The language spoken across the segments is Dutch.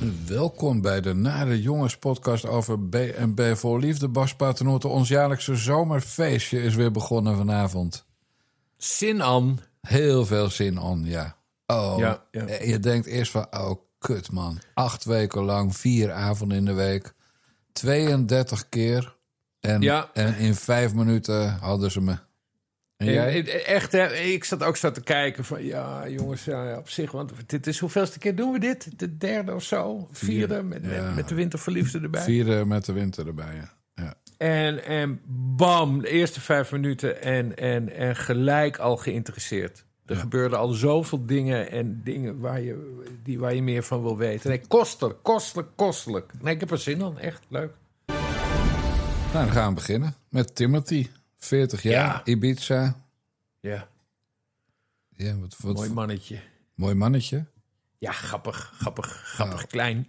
Welkom bij de Nare Jongens podcast over B&B voor Liefde. Bas Paternotte, ons jaarlijkse zomerfeestje is weer begonnen vanavond. Zin aan. Heel veel zin aan, ja. Oh, Ja. Je denkt eerst van, oh kut man. 8 weken lang, 4 avonden in de week. 32 keer. En in 5 minuten hadden ze me. En jij? Echt, hè? Ik zat ook zo te kijken van... Ja, jongens, ja, op zich... Want dit is hoeveelste keer doen we dit? De derde of zo? Vierde? Met de winterverliefde erbij? 4e met de winter erbij, ja. En bam, de eerste 5 minuten en gelijk al geïnteresseerd. Er gebeurden al zoveel dingen en dingen waar je meer van wil weten. Nee, kostelijk. Nee, ik heb er zin in, echt leuk. Nou, dan gaan we beginnen met Timothy. 40 jaar, Ja. Ibiza. Ja, Ja, wat mooi mannetje. mooi mannetje. Ja, grappig, klein.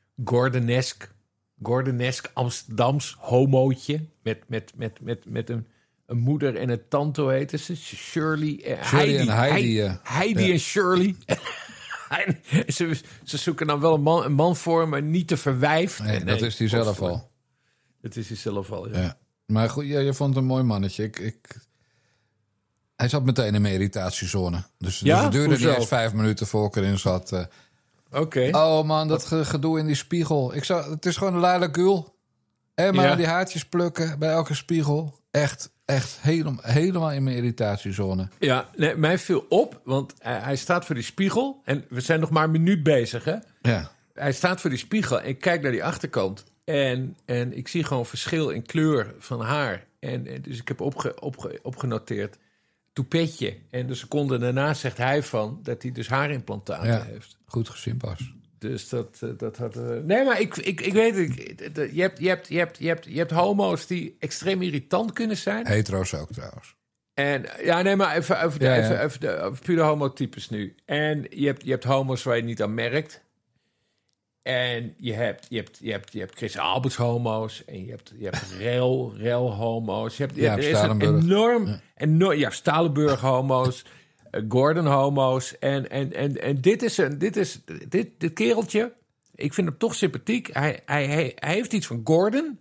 Gordonesk Amsterdams homootje. Met een moeder en een tante, hoe heet ze? Shirley en Heidi. Heidi en Shirley. Ze zoeken dan wel een man voor, maar niet te verwijfd. Nee, dat is hij zelf al. Dat is hij zelf al, ja. Ja. Maar goed, je vond het een mooi mannetje. Hij zat meteen in mijn irritatiezone. Dus het duurde Hoezo? niet eens 5 minuten voor ik erin zat. Oké. Oh man, dat gedoe in die spiegel. Het is gewoon een Laila Gül. En maar die haartjes plukken bij elke spiegel. Echt helemaal in mijn irritatiezone. Ja, nee, mij viel op, want hij staat voor die spiegel. En we zijn nog maar een minuut bezig, hè? Ja. Hij staat voor die spiegel en ik kijk naar die achterkant. En ik zie gewoon verschil in kleur van haar. En dus ik heb opgenoteerd toepetje. En de seconde daarna zegt hij dat hij dus haarimplantaten heeft. Goed gezien, Bas. Dus dat had... Nee, maar ik weet het. Je hebt homo's die extreem irritant kunnen zijn. Hetero's ook trouwens. En ja, nee, maar even over pure homotypes nu. En je hebt homo's waar je niet aan merkt. En je hebt Chris Alberts homo's. En je hebt rel homo's. Er is een enorm... Stalenburg homo's. Gordon homo's. En dit kereltje... Ik vind hem toch sympathiek. Hij heeft iets van Gordon.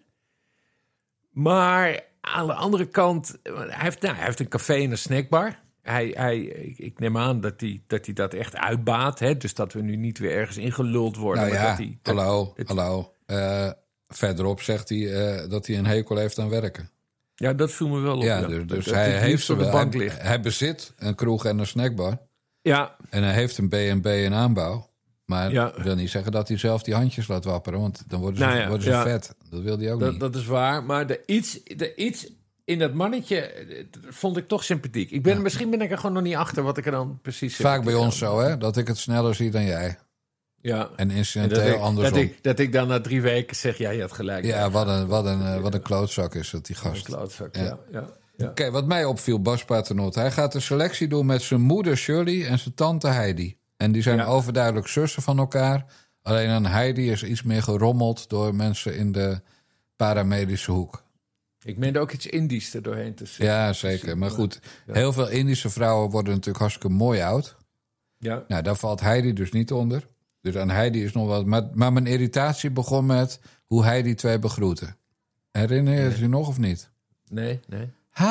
Maar aan de andere kant... Hij heeft een café en een snackbar. Ik neem aan dat hij dat echt uitbaat. Hè? Dus dat we nu niet weer ergens ingeluld worden. Nou maar ja, hallo. Verderop zegt hij dat hij een hekel heeft aan werken. Ja, dat viel me wel op. Ja, dus hij heeft op de bank ligt. Hij bezit een kroeg en een snackbar. Ja. En hij heeft een B&B in aanbouw. Maar Ja. wil niet zeggen dat hij zelf die handjes laat wapperen. Want dan worden ze vet. Dat wil hij ook niet. Dat is waar. Maar er iets in dat mannetje vond ik toch sympathiek. Misschien ben ik er gewoon nog niet achter wat ik er dan precies... Vaak bij ons zo, hè? Dat ik het sneller zie dan jij. Ja. En incidenteel andersom. Dat ik dan na 3 weken zeg, ja, je had gelijk. Ja, wat een klootzak is dat, die gast. Een klootzak, ja. Oké, wat mij opviel, Bas Paternotte. Hij gaat een selectie doen met zijn moeder Shirley en zijn tante Heidi. En die zijn overduidelijk zussen van elkaar. Alleen aan Heidi is iets meer gerommeld door mensen in de paramedische hoek. Ik meende ook iets Indisch er doorheen te zetten. Ja, zeker. Maar goed, heel veel Indische vrouwen worden natuurlijk hartstikke mooi oud. Ja. Nou, daar valt Heidi dus niet onder. Dus aan Heidi is nog wat... Maar mijn irritatie begon met hoe hij die twee begroette. Herinner je je nog of niet? Nee. Hi!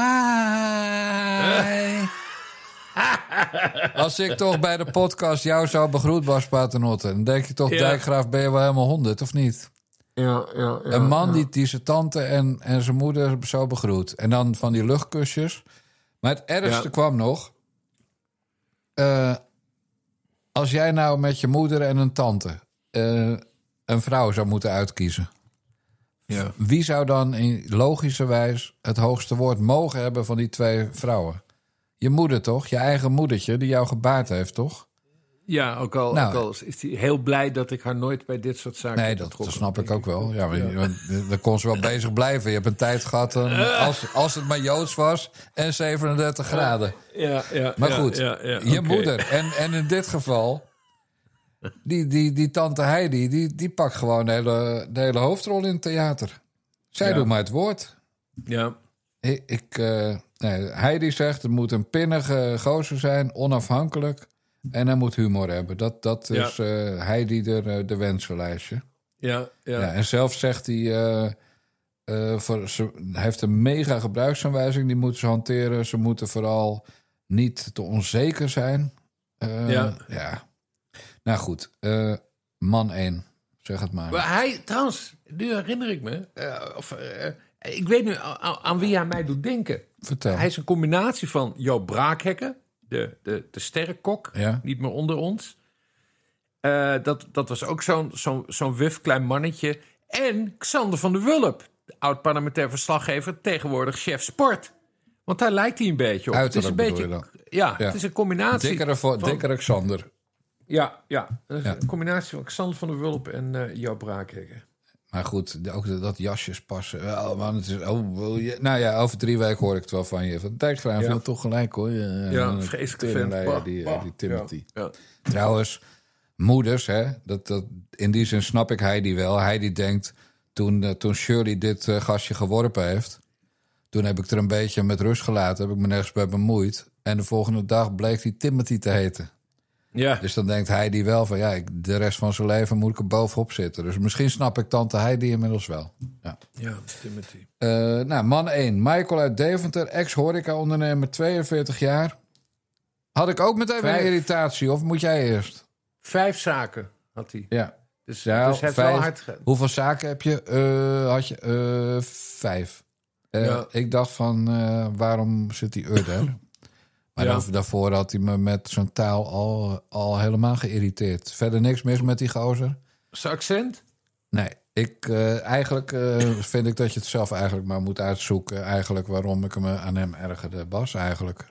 Als ik toch bij de podcast jou zou begroet, Bas Paternotte... dan denk je toch, Dijkgraaf, ben je wel helemaal 100, of niet? Ja, een man die zijn tante en zijn moeder zo begroet. En dan van die luchtkusjes. Maar het ergste kwam nog... als jij nou met je moeder en een tante... een vrouw zou moeten uitkiezen... Ja. Wie zou dan in logischerwijs het hoogste woord mogen hebben van die 2 vrouwen? Je moeder toch? Je eigen moedertje die jou gebaard heeft, toch? Ja, ook al is hij heel blij dat ik haar nooit bij dit soort zaken... Nee, dat snap ik ook wel. Ja, maar dan kon ze wel bezig blijven. Je hebt een tijd gehad, als het maar Joods was... en 37 graden. Ja. Maar goed, je moeder. En in dit geval... Die tante Heidi, die pakt gewoon de hele hoofdrol in het theater. Zij doet maar het woord. Ja. Heidi zegt, het moet een pinnige gozer zijn, onafhankelijk... En hij moet humor hebben. Dat is Heidi de wensenlijstje. Ja. En zelf zegt hij... hij heeft een mega gebruiksaanwijzing. Die moeten ze hanteren. Ze moeten vooral niet te onzeker zijn. Ja. Nou goed. Man 1. Zeg het maar. Maar hij, trouwens, nu herinner ik me... ik weet nu aan wie hij mij doet denken. Vertel. Hij is een combinatie van Joop Braakhekken, de sterrenkok, niet meer onder ons. Dat was ook zo'n wuf klein mannetje. En Xander van der Wulp, oud-parlementair verslaggever, tegenwoordig chef sport. Want daar lijkt hij een beetje op. Uiterlijk het is een beetje, het is een combinatie. Dikkere Xander. Ja. Een combinatie van Xander van der Wulp en Joop Braakhekken. Maar goed, ook dat jasjes passen. Oh man, het is... Nou ja, over 3 weken hoor ik het wel van je. Van Dijkstra viel toch gelijk hoor. Vreselijk vent. Die Timothy. Ja. Trouwens, moeders, hè. In die zin snap ik Heidi wel. Heidi denkt, toen Shirley dit gastje geworpen heeft... toen heb ik er een beetje met rust gelaten. Heb ik me nergens bij bemoeid. En de volgende dag bleek die Timothy te heten. Ja. Dus dan denkt Heidi wel van... de rest van zijn leven moet ik er bovenop zitten. Dus misschien snap ik tante Heidi inmiddels wel. Ja, Timothy. Man 1. Michael uit Deventer. Ex-horeca-ondernemer, 42 jaar. Had ik ook meteen een irritatie? Of moet jij eerst? 5 zaken had hij. Ja. Dus hij heeft wel hard... Hoeveel zaken heb je? Had je 5. Ik dacht van... waarom zit die daar? Maar daarvoor had hij me met zijn taal al helemaal geïrriteerd. Verder niks mis met die gozer. Zijn accent? Nee, eigenlijk vind ik dat je het zelf eigenlijk maar moet uitzoeken. Eigenlijk waarom ik me aan hem ergerde, Bas, eigenlijk.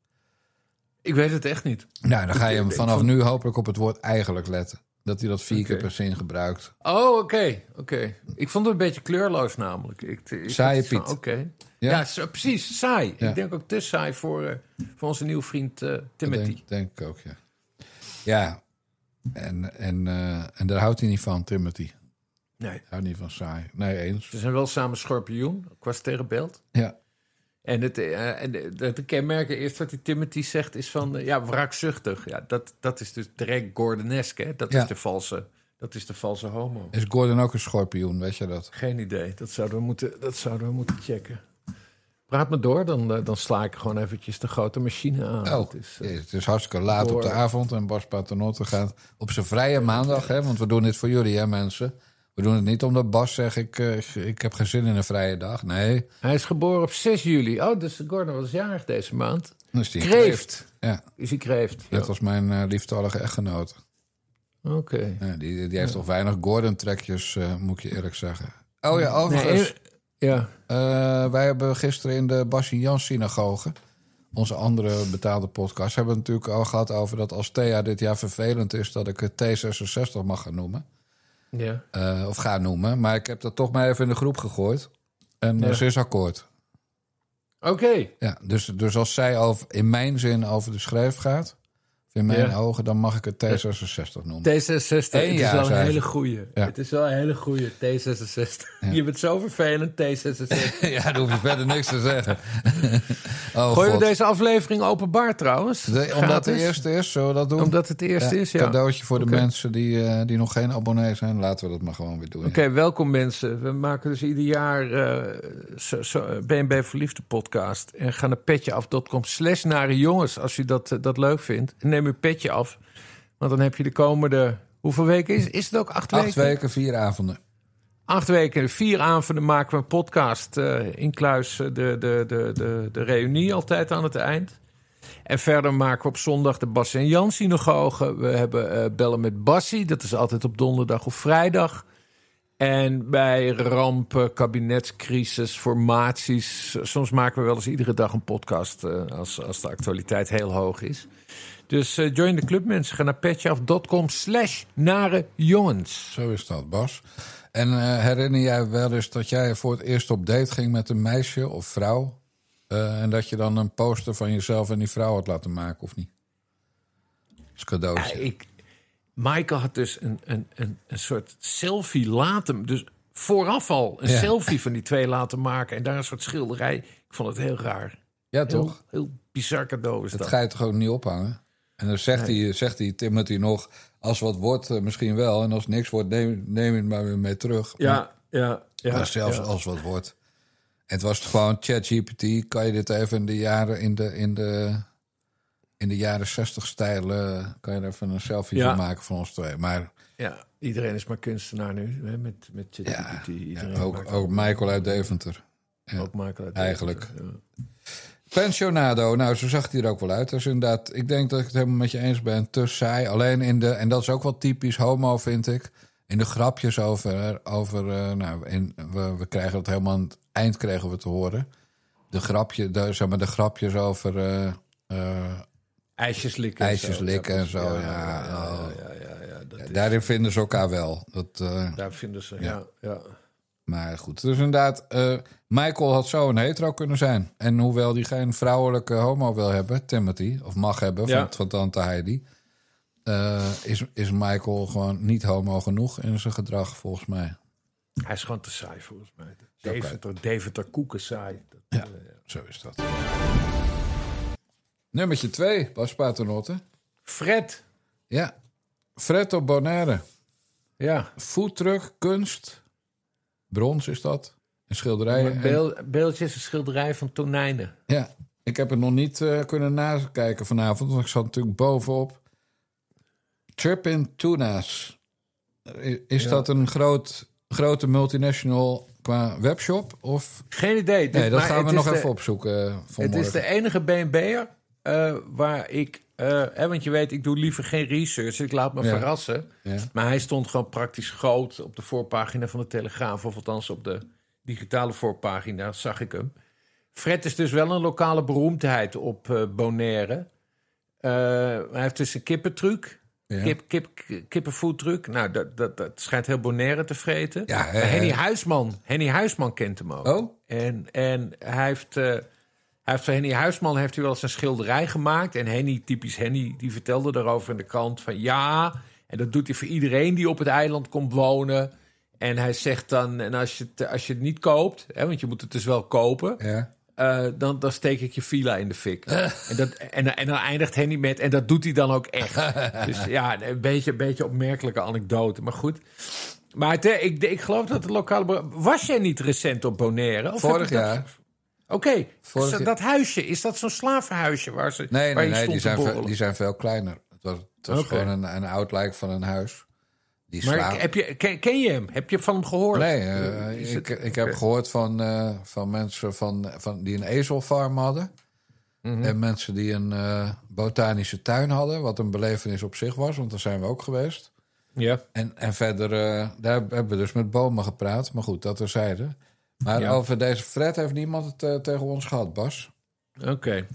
Ik weet het echt niet. Nou, dan ga je hem vanaf nu hopelijk op het woord eigenlijk letten. Dat hij dat 4 keer per zin gebruikt. Oh, oké. Ik vond het een beetje kleurloos namelijk. Saaie Piet. Oké. Ja, precies, saai. Ja. Ik denk ook te saai voor onze nieuwe vriend Timothy. Denk ik ook, ja. Ja, en daar houdt hij niet van, Timothy. Nee. Hij houdt niet van saai. Nee, eens. Ze zijn wel samen schorpioen, qua sterrenbeeld. Ja. En de kenmerken eerst wat die Timothy zegt is van... wraakzuchtig. Ja, dat is dus direct Gordonesk, hè? Dat is de valse homo. Is Gordon ook een schorpioen, weet je dat? Geen idee. Dat zouden we moeten checken. Praat me door, dan sla ik gewoon eventjes de grote machine aan. Oh, het is hartstikke laat op de avond en Bas Paternotte gaat op zijn vrije maandag, hè, want we doen dit voor jullie, hè, mensen. We doen het niet omdat Bas zegt, ik heb geen zin in een vrije dag. Nee. Hij is geboren op 6 juli. Oh, dus Gordon was jarig deze maand. Dus die kreeft. Ja. Is hij kreeft? Dat was mijn lieftallige echtgenoot. Oké. Ja, die heeft toch weinig Gordon-trekjes, moet ik je eerlijk zeggen. Oh ja, overigens... wij hebben gisteren in de Bassie Jans synagoge, onze andere betaalde podcast, hebben we het natuurlijk al gehad over dat als Thea dit jaar vervelend is, dat ik het T66 mag gaan noemen. Ja. Of ga noemen. Maar ik heb dat toch maar even in de groep gegooid. En ze is akkoord. Oké. Ja, dus als zij in mijn zin over de schreef gaat, in mijn ogen, dan mag ik het T66 noemen. T66, het is wel een hele goeie. Ja. Het is wel een hele goeie, T66. Ja. Je bent zo vervelend, T66. Ja, daar hoef je verder niks te zeggen. Gooien we deze aflevering openbaar trouwens? Omdat het de eerste is, zullen we dat doen? Omdat het de eerste is, ja. Cadeautje voor de mensen die nog geen abonnee zijn. Laten we dat maar gewoon weer doen. Oké, welkom mensen. We maken dus ieder jaar BNB Verliefde podcast. En ga naar petjeaf.com/narejongens als u dat leuk vindt. En neem uw petje af. Want dan heb je de komende... Hoeveel weken is het ook? 8 weken? 8 weken, 4 avonden. 8 weken, 4 avonden maken we een podcast. Incluis de reunie altijd aan het eind. En verder maken we op zondag de Bas en Jan synagoge. We hebben Bellen met Bassie. Dat is altijd op donderdag of vrijdag. En bij rampen, kabinetscrisis, formaties... Soms maken we wel eens iedere dag een podcast... als de actualiteit heel hoog is. Dus join de club, mensen. Ga naar petjeaf.com/narejongens. Zo is dat, Bas. En herinner jij wel eens dat jij voor het eerst op date ging met een meisje of vrouw... en dat je dan een poster van jezelf en die vrouw had laten maken, of niet? Als cadeautje. Michael had dus een soort selfie laten... Dus vooraf al een selfie van die twee laten maken... en daar een soort schilderij. Ik vond het heel raar. Ja, toch? Heel bizar cadeau is dat. Dat ga je toch ook niet ophangen? En dan zegt hij Timothy nog... als wat wordt, misschien wel. En als niks wordt, neem het maar weer mee terug. Ja. Maar zelfs als wat wordt. Het was gewoon ChatGPT. Kan je dit even in de jaren 60 stijl... kan je er even een selfie van maken van ons twee. Maar... Ja, iedereen is maar kunstenaar nu, hè, met ChatGPT. Ook Michael uit Deventer. Ja, ook Michael uit eigenlijk. Deventer, ja. Pensionado, nou, zo zag hij er ook wel uit. Dus inderdaad, ik denk dat ik het helemaal met je eens ben. Te saai. Alleen en dat is ook wel typisch homo, vind ik. In de grapjes over we krijgen het helemaal aan het eind kregen we te horen. De grapjes over... ijsjes likken en zo. Daarin vinden ze elkaar wel. Daar vinden ze, ja. Maar goed, dus inderdaad... Michael had zo een hetero kunnen zijn. En hoewel hij geen vrouwelijke homo wil hebben, Timothy... of mag hebben, van tante Heidi... is Michael gewoon niet homo genoeg in zijn gedrag, volgens mij. Hij is gewoon te saai, volgens mij. Deventer koeken saai. Zo is dat. Nummertje 2, Bas Paternotte. Fred. Ja, Fred op Bonaire. Ja. Foodtruck, kunst. Brons is dat. En schilderijen. Beeldjes en schilderij van tonijnen. Ja, ik heb het nog niet kunnen nakijken vanavond. Want ik zat natuurlijk bovenop. Trippin Tuna's. Is dat een grote multinational qua webshop? Of? Geen idee. Nee, dat gaan we nog even opzoeken. Het is de enige B&B'er waar ik... want je weet, ik doe liever geen research. Ik laat me verrassen. Ja. Maar hij stond gewoon praktisch groot op de voorpagina van de Telegraaf. Of althans op de digitale voorpagina zag ik hem. Fred is dus wel een lokale beroemdheid op Bonaire. Hij heeft dus een kippentruc. Ja. Kippenfoodtruc. Nou, dat schijnt heel Bonaire te vreten. Ja, Henny Huisman kent hem ook. Oh? En hij heeft voor Henny Huisman heeft hij wel eens een schilderij gemaakt. En typisch Henny, die vertelde daarover in de krant van... ja, en dat doet hij voor iedereen die op het eiland komt wonen. En hij zegt dan, en als je het niet koopt... Hè, want je moet het dus wel kopen... Ja. Dan steek ik je villa in de fik. En dan eindigt Henny met... en dat doet hij dan ook echt. Dus ja, een beetje opmerkelijke anekdote. Maar goed. Maar ik geloof dat de lokale... Was jij niet recent op Bonaire? Of vorig jaar. Oké, dat huisje, is dat zo'n slavenhuisje waar ze... Nee, die zijn veel kleiner. Het was gewoon een outline van een huis. Maar ken je hem? Heb je van hem gehoord? Nee, ik heb gehoord van mensen die een ezelfarm hadden. Mm-hmm. En mensen die een botanische tuin hadden. Wat een belevenis op zich was, want daar zijn we ook geweest. Ja. En verder, daar hebben we dus met bomen gepraat. Maar goed, dat terzijde. Maar over deze Fred heeft niemand het tegen ons gehad, Bas. Oké.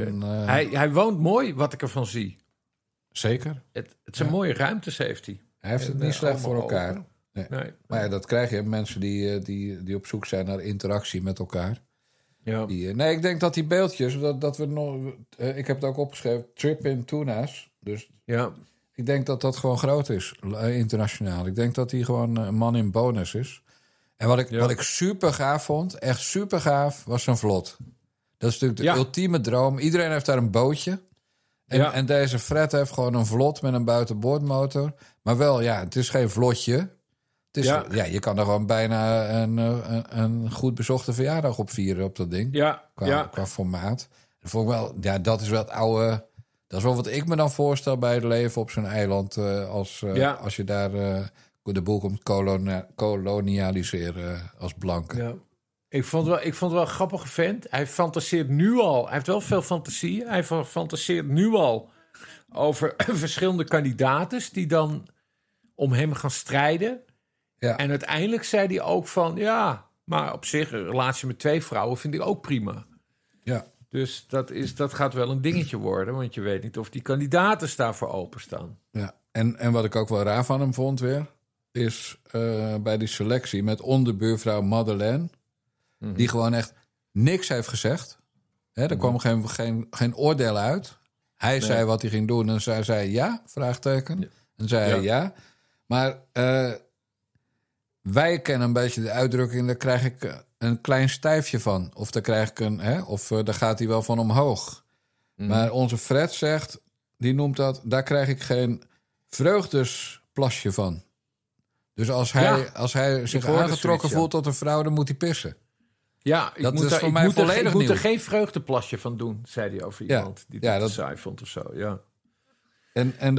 Hij woont mooi, wat ik ervan zie. Zeker. Het zijn mooie ruimtes, heeft hij. Hij heeft het niet slecht voor elkaar. Nee. Maar ja, dat krijg je. Mensen die op zoek zijn naar interactie met elkaar. Ja. Ik denk dat die beeldjes... dat we nog. Ik heb het ook opgeschreven. Trippin Tuna's. Dus ja. Ik denk dat dat gewoon groot is. Internationaal. Ik denk dat hij gewoon een man in bonus is. En wat ik super gaaf vond... echt super gaaf, was zijn vlot. Dat is natuurlijk de ultieme droom. Iedereen heeft daar een bootje... En deze Fred heeft gewoon een vlot met een buitenboordmotor. Maar wel, het is geen vlotje. Het is, je kan er gewoon bijna een goed bezochte verjaardag op vieren op dat ding. Qua formaat. Dat vond ik wel, dat is wel het oude... Dat is wel wat ik me dan voorstel bij het leven op zo'n eiland. Als je daar de boel komt kolonialiseren als blanke. Ja. Ik vond het wel een grappige vent. Hij fantaseert nu al. Hij heeft wel veel fantasie. Hij fantaseert nu al over verschillende kandidaten die dan om hem gaan strijden. Ja. En uiteindelijk zei hij ook van... ja, maar op zich een relatie met 2 vrouwen vind ik ook prima. Ja. Dus dat gaat wel een dingetje worden. Want je weet niet of die kandidaten daarvoor openstaan. Ja. En wat ik ook wel raar van hem vond weer... is bij die selectie met onderbuurvrouw Madeleine... Mm-hmm. Die gewoon echt niks heeft gezegd. Er kwam geen oordeel uit. Hij zei wat hij ging doen en zij zei ja, vraagteken. Ja. En zei hij ja. Maar wij kennen een beetje de uitdrukking... daar krijg ik een klein stijfje van. Of daar krijg ik daar gaat hij wel van omhoog. Mm. Maar onze Fred zegt... die noemt dat... Daar krijg ik geen vreugdesplasje van. Dus als hij zich aangetrokken voelt tot een vrouw... dan moet hij pissen. Ja, dat is voor mij volledig nieuw. Ik moet er geen vreugdeplasje van doen, zei hij over iemand die dat saai vond of zo. Ja. En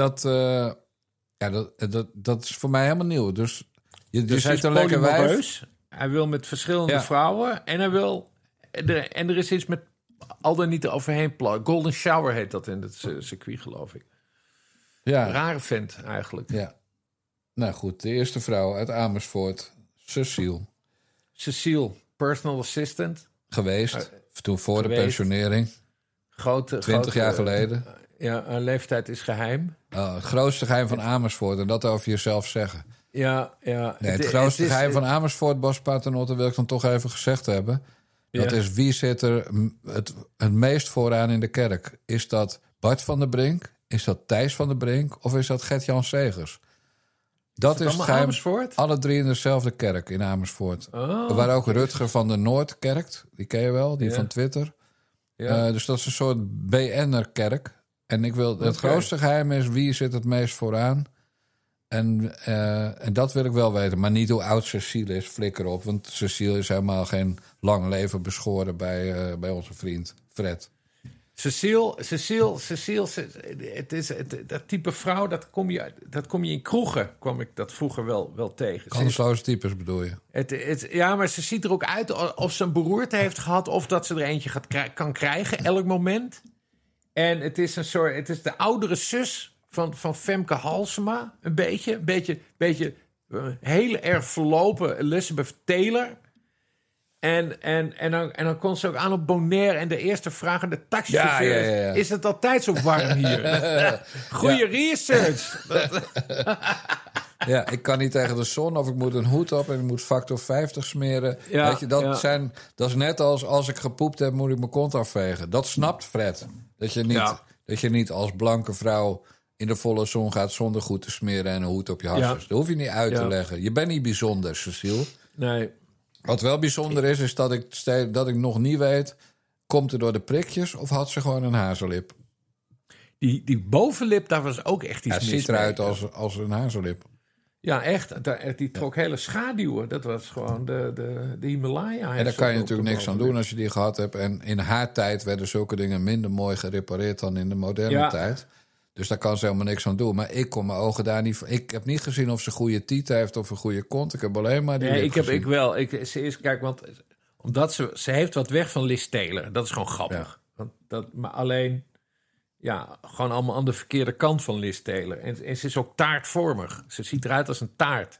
dat is voor mij helemaal nieuw. Dus hij is een lekker wijf. Hij wil met verschillende vrouwen. En hij wil... En er is iets met al dan niet eroverheen plakken. Golden Shower heet dat in het circuit, geloof ik. Ja. Een rare vent, eigenlijk. Ja. Nou goed, de eerste vrouw uit Amersfoort. Cecile, personal assistant. Geweest. Toen voor de pensionering. 20 jaar geleden. Ja, haar leeftijd is geheim. Het grootste geheim van Amersfoort. En dat over jezelf zeggen. Ja. Nee, het grootste geheim van Amersfoort, Bas Paternotte, wil ik dan toch even gezegd hebben. Dat is wie zit er het meest vooraan in de kerk. Is dat Bart van der Brink? Is dat Thijs van der Brink? Of is dat Gert-Jan Segers? Dat is het geheim. Amersfoort? Alle drie in dezelfde kerk in Amersfoort. Waar ook Rutger van der Noord kerkt. Die ken je wel, die van Twitter. Ja. Dus dat is een soort BN'er-kerk. En het grootste geheim is wie zit het meest vooraan. En dat wil ik wel weten. Maar niet hoe oud Cecile is, flikker op. Want Cecile is helemaal geen lang leven beschoren bij onze vriend Fred. Cecile, het is dat type vrouw, dat kom je in kroegen, kwam ik dat vroeger wel tegen. Kansloze types bedoel je? Ja, maar ze ziet er ook uit of ze een beroerte heeft gehad... of dat ze er eentje kan krijgen, elk moment. En het is de oudere zus van Femke Halsema, een beetje heel erg verlopen Elizabeth Taylor... En dan komt ze ook aan op Bonaire en de eerste vraag aan de taxichauffeur is... Is het altijd zo warm hier? Goeie research. Ja, ik kan niet tegen de zon of ik moet een hoed op en ik moet factor 50 smeren. Ja, weet je, dat is net als ik gepoept heb, moet ik mijn kont afvegen. Dat snapt Fred. Dat je niet als blanke vrouw in de volle zon gaat zonder goed te smeren en een hoed op je hartjes. Dat hoef je niet uit te leggen. Je bent niet bijzonder, Cecile. Nee. Wat wel bijzonder is dat ik nog niet weet... komt er door de prikjes of had ze gewoon een hazellip? Die bovenlip, daar was ook echt iets mis mee. Het ziet eruit als een hazellip. Ja, echt. Die trok hele schaduwen. Dat was gewoon de Himalaya. En daar kan je natuurlijk niks aan doen als je die gehad hebt. En in haar tijd werden zulke dingen minder mooi gerepareerd... dan in de moderne tijd. Dus daar kan ze helemaal niks aan doen. Maar ik kon mijn ogen daar niet... Ik heb niet gezien of ze goede tieten heeft of een goede kont. Ik heb alleen maar die lip gezien. Ik wel. Kijk, want omdat ze heeft wat weg van Liz Taylor. Dat is gewoon grappig. Ja. Maar alleen... Ja, gewoon allemaal aan de verkeerde kant van Liz Taylor. En ze is ook taartvormig. Ze ziet eruit als een taart.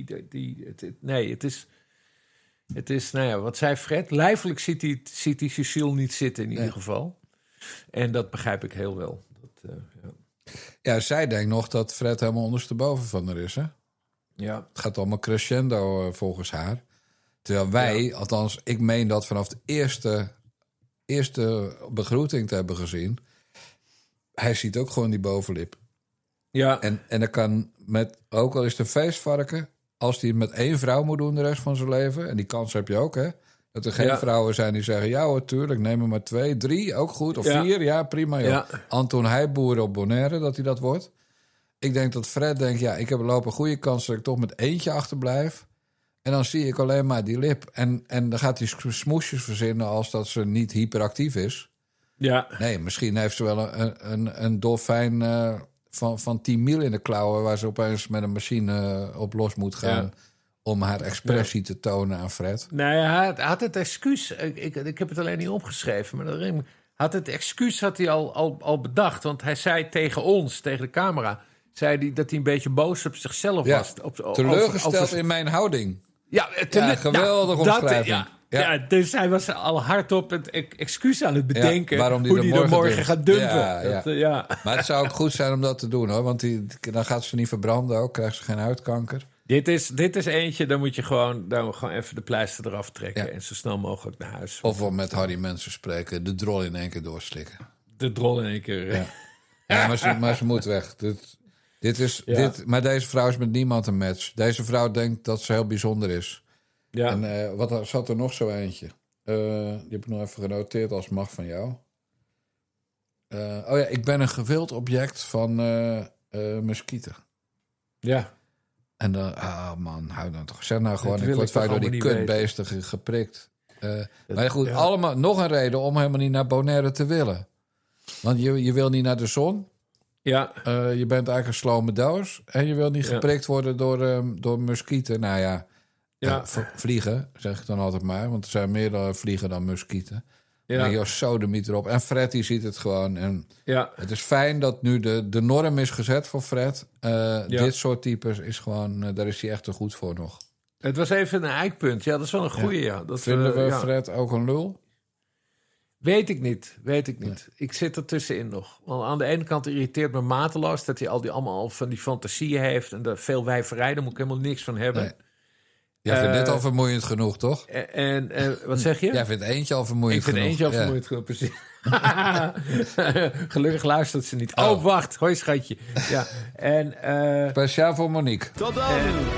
Het is, nou ja, wat zei Fred? Lijfelijk ziet die Cecile niet zitten in ieder geval. En dat begrijp ik heel wel. Ja, zij denkt nog dat Fred helemaal ondersteboven van haar is, hè? Ja. Het gaat allemaal crescendo volgens haar. Terwijl wij, althans, ik meen dat vanaf de eerste begroeting te hebben gezien... Hij ziet ook gewoon die bovenlip. Ja. En dat kan ook al is het een feestvarken... als hij het met 1 vrouw moet doen de rest van zijn leven... en die kans heb je ook, hè? Dat er geen vrouwen zijn die zeggen... ja hoor, tuurlijk, neem er maar 2, 3, ook goed. Of 4, ja, prima, joh. Ja. Anton Heijboer op Bonaire, dat hij dat wordt. Ik denk dat Fred denkt... ja, ik heb lopen goede kans dat ik toch met eentje achterblijf... en dan zie ik alleen maar die lip. En dan gaat hij smoesjes verzinnen... als dat ze niet hyperactief is... Ja. Nee, misschien heeft ze wel een dolfijn van 10 mil in de klauwen... waar ze opeens met een machine op los moet gaan... om haar expressie te tonen aan Fred. Nee, hij had het excuus... Ik heb het alleen niet opgeschreven... maar het excuus had hij al bedacht. Want hij zei tegen ons, tegen de camera... zei hij dat hij een beetje boos op zichzelf was. Teleurgesteld in mijn houding. Ja, geweldig omschrijving. Ja, dus hij was al hardop het excuus aan het bedenken... waarom hoe hij er morgen gaat dumpen. Maar het zou ook goed zijn om dat te doen, hoor. Want dan gaat ze niet verbranden ook, krijgt ze geen huidkanker. Dit is eentje, dan moet je gewoon even de pleister eraf trekken... en zo snel mogelijk naar huis. Of wel met Harry Mensen spreken, de drol in één keer doorslikken. De drol in één keer... Ja, maar ze moet weg. Maar deze vrouw is met niemand een match. Deze vrouw denkt dat ze heel bijzonder is... Ja. En wat zat er nog zo eentje? Die heb ik nog even genoteerd als mag van jou. ik ben een gewild object van muskieten. Ja. En dan, man, hou dan toch. Zeg nou gewoon, ik word vaak door die kutbeesten geprikt. Maar goed, allemaal nog een reden om helemaal niet naar Bonaire te willen. Want je wil niet naar de zon. Ja. Je bent eigenlijk een slome doos. En je wil niet geprikt worden door muskieten. Nou ja, vliegen, zeg ik dan altijd maar. Want er zijn meer vliegen dan muskieten. Ja. En sodemiet erop. En Fred die ziet het gewoon. En het is fijn dat nu de norm is gezet voor Fred. Dit soort types is gewoon, daar is hij echt te goed voor nog. Het was even een eikpunt. Ja, dat is wel een goeie. Ja. Vinden we Fred ook een lul? Weet ik niet. Nee. Ik zit er tussenin nog. Want aan de ene kant irriteert me mateloos dat hij allemaal van die fantasieën heeft en veel wijverij, daar moet ik helemaal niks van hebben. Nee. Jij vindt dit al vermoeiend genoeg, toch? En wat zeg je? Jij vindt eentje al vermoeiend genoeg. Ik vind eentje al vermoeiend genoeg, precies. Gelukkig luistert ze niet. Oh, wacht. Hoi, schatje. Ja. En, speciaal voor Monique. Tot dan!